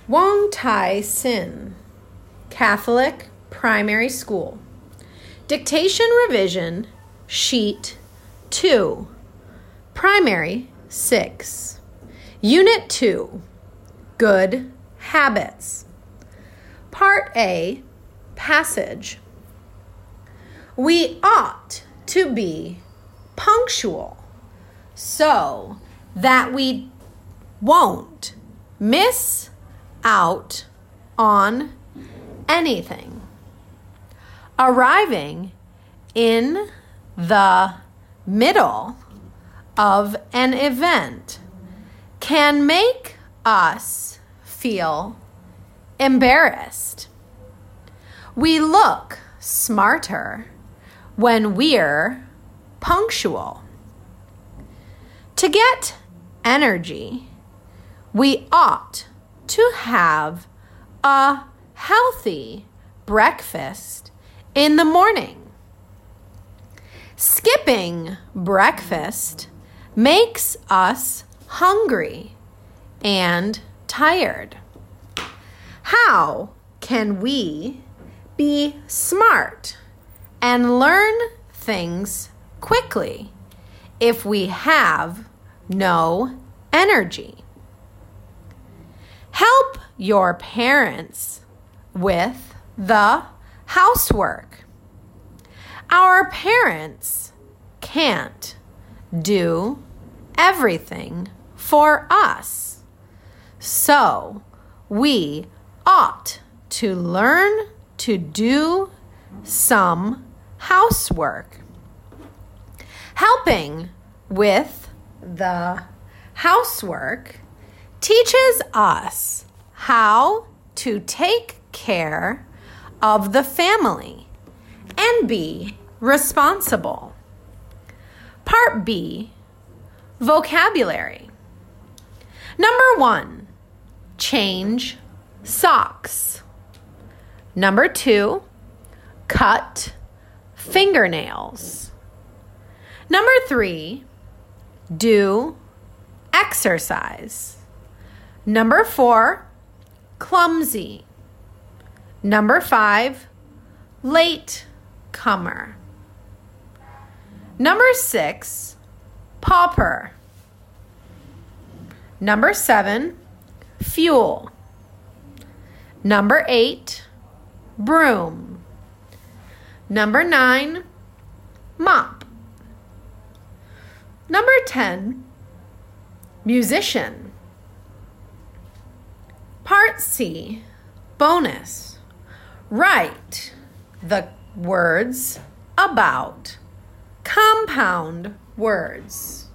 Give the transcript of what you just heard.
Wong Tai Sin, Catholic Primary School. Dictation Revision, Sheet 2, Primary 6. Unit 2, Good Habits. Part A, Passage. We ought to be punctual so that we won't miss out on anything. Arriving in the middle of an event can make us feel embarrassed. We look smarter when we're punctual. To get energy, we ought to have a healthy breakfast in the morning. Skipping breakfast makes us hungry and tired. How can we be smart and learn things quickly if we have no energy? Help your parents with the housework. Our parents can't do everything for us, so we ought to learn to do some housework. Helping with the housework teaches us how to take care of the family and be responsible. Part B, Vocabulary. Number 1, change socks. Number 2, cut fingernails. Number 3, do exercise. Number 4, clumsy. Number 5, late comer. Number 6, pauper. Number 7, fuel. Number 8, broom. Number 9, mop. Number 10, musician. Part C, bonus. Write the words about compound words.